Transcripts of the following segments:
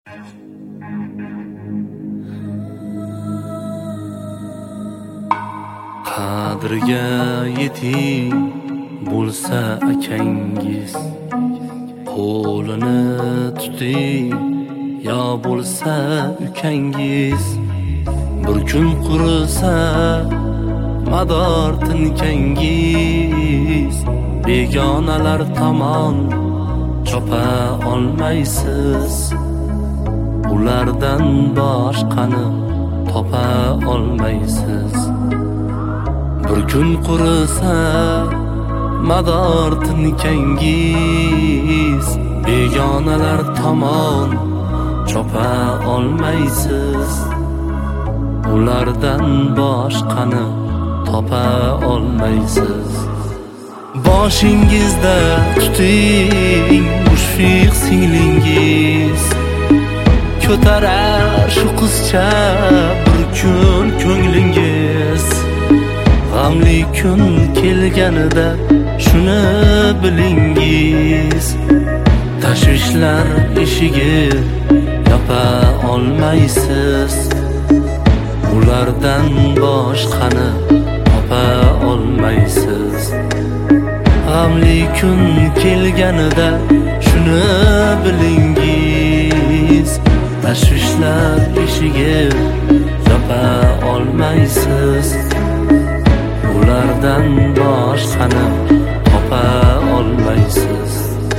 Qadriga yeting bo'lsa akangiz, qo'lini tuting yo bo'lsa ukangiz. Bir kun qurisa mador tinkangiz, begonalar tomon chopa olmaysiz. Ulardan boshqani topa olmaysiz. Bir kun qurisa mador tinkangiz, begonalar tomon chopa olmaysiz. Ulardan boshqani topa olmaysiz. Boshingizda tuting mushfiq singlingiz, ko'tarar shu qizcha bir kun ko'nglingiz. G'amli kun kelganida shuni bilingiz, tashvishlar eshigi yopa olmaysiz. Ulardan boshqani topa olmaysiz. G'amli kun kelganida shuni bilingiz, tashvishlar eshigi yopa olmaysiz. Ulardan boshqani topa olmaysiz.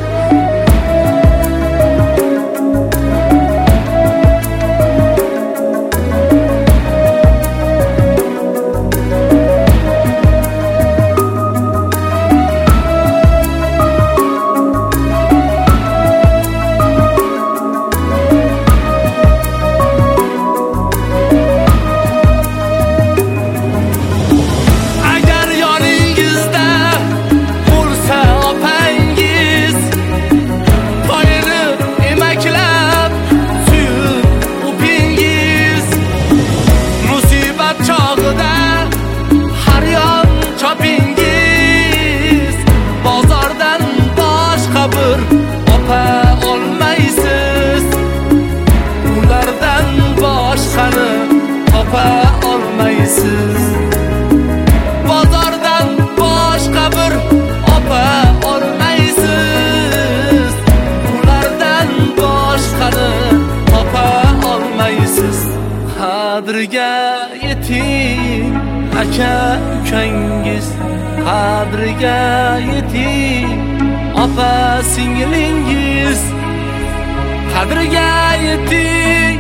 Bozordan boshqa bir opa olmaysiz. Ulardan boshqani topa olmaysiz. Qadriga yeting aka ukangiz, qadriga yeting opa singlingiz, qadriga yeting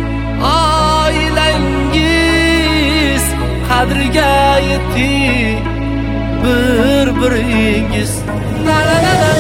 oilangiz, qadriga yeting bir-biringiz. La la la la.